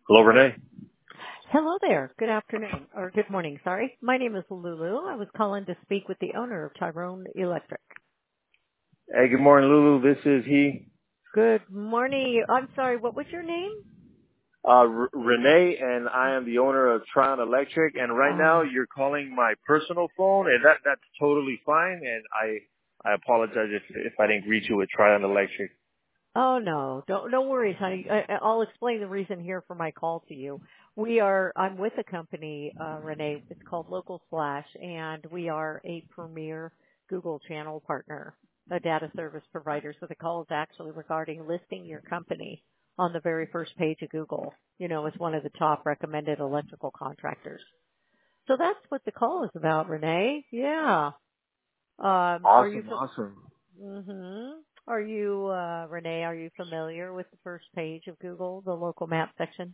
Hello, Renee. Hello there. Good afternoon, or good morning, sorry. My name is Lulu. I was calling to speak with the owner of Tyrone Electric. Hey, good morning, Lulu. This is he. Good morning. I'm sorry, what was your name? Renee, and I am the owner of Tryon Electric. And right now, Ah, you're calling my personal phone, and that's totally fine. And I apologize if I didn't greet you with Tryon Electric. oh no, no worries, honey. I'll explain the reason here for my call to you. I'm with a company, Renee, it's called Local Slash, and we are a premier Google channel partner, a data service provider. So the call is actually regarding listing your company on the very first page of Google, as one of the top recommended electrical contractors. So that's what the call is about, Renee. Yeah. Are you, Awesome. mm-hmm. Are you, Renee, are you familiar with the first page of Google, the local map section?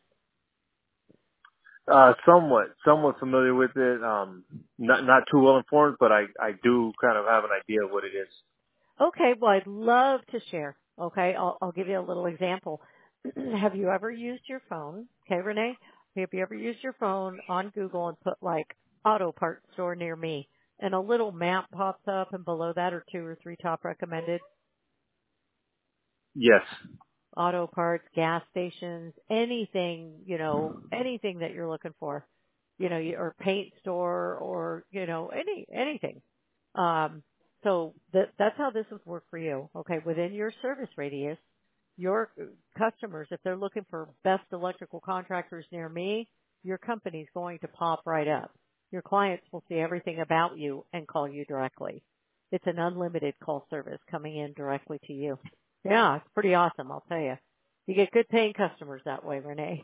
Somewhat familiar with it. Not too well informed, but I do kind of have an idea of what it is. Okay, well, I'd love to share. Okay, I'll give you a little example. Have you ever used your phone? Okay, Renee, have you ever used your phone on Google and put like auto parts store near me, and a little map pops up, and below that are 2 or 3 top recommended Yes. auto parts, gas stations, anything, anything that you're looking for, or paint store, or anything. So that's how this would work for you. Okay, within your service radius, your customers, if they're looking for best electrical contractors near me, your company's going to pop right up. Your clients will see everything about you and call you directly. It's an unlimited call service coming in directly to you. Yeah, it's pretty awesome, I'll tell you. You get good paying customers that way, Renee.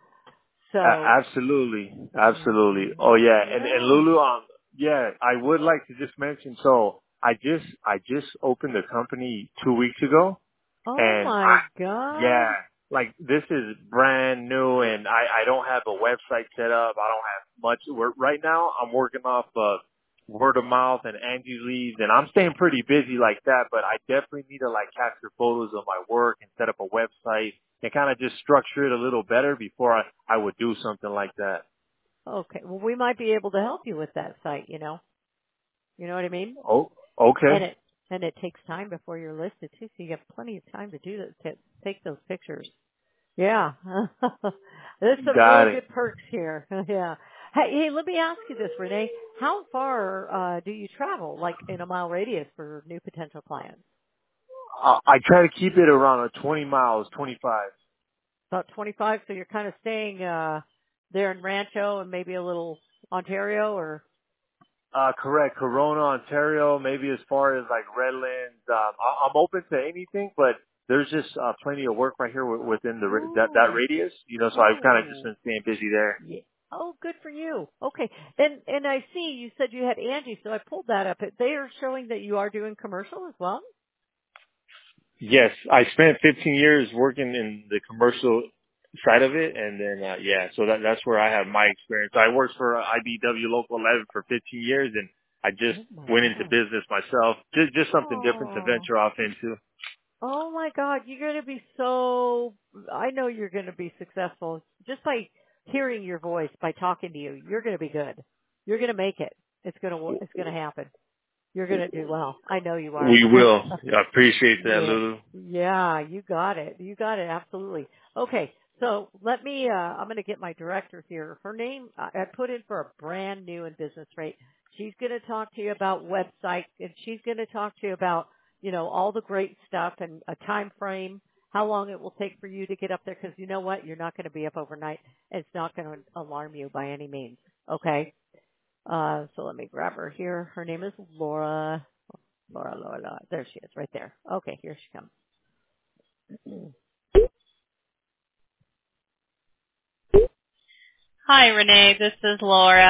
So, Absolutely. Absolutely. Oh mhm, yeah. And yeah. Lulu, yeah, I would like to just mention, so I just opened a company 2 weeks ago, Oh and my God. yeah, like this is brand new, and I don't have a website set up. I don't have much work right now. I'm working off word of mouth and Angie leads, and I'm staying pretty busy like that, but I definitely need to like capture photos of my work and set up a website and kind of just structure it a little better before I would do something like that. Okay. Well, we might be able to help you with that site. You know what I mean? Oh, And okay. it takes time before you're listed too, so you have plenty of time to do that, to take those pictures. Yeah. There's some Got really it. good perks here. Yeah. Hey, let me ask you this, Renee. How far do you travel, like in a mile radius for new potential clients? I try to keep it around 20 miles, 25. About 25, so you're kind of staying there in Rancho and maybe a little Ontario, or Correct. Corona, Ontario, maybe as far as like Redlands. I'm open to anything, but there's just plenty of work right here within that ooh, radius. So I've kind of just ooh. been staying busy there. Yeah. Oh, good for you. Okay. And I see you said you had Angie, so I pulled that up. They are showing that you are doing commercial as well? Yes, I spent 15 years working in the commercial side of it, and then yeah, so that's where I have my experience. I worked for IBW Local 11 for 15 years, and I just Oh my went into God. business myself, just something different to Oh. venture off into. Oh my God. You're going to be so, I know you're going to be successful just by hearing your voice, by talking to you. You're going to be good. You're going to make it. It's going to happen. You're going to do well. I know you are. We will. I appreciate that, Yeah. Lulu. Yeah, you got it. You got it. Absolutely. Okay. So let me, I'm going to get my director here. Her name, I put in for a brand new and business rate. She's going to talk to you about website, and she's going to talk to you about, all the great stuff and a time frame, how long it will take for you to get up there. Cause you know what? You're not going to be up overnight. It's not going to alarm you by any means. Okay. So let me grab her here. Her name is Laura. Laura. There she is, right there. Okay, here she comes. Hi, Renee. This is Laura.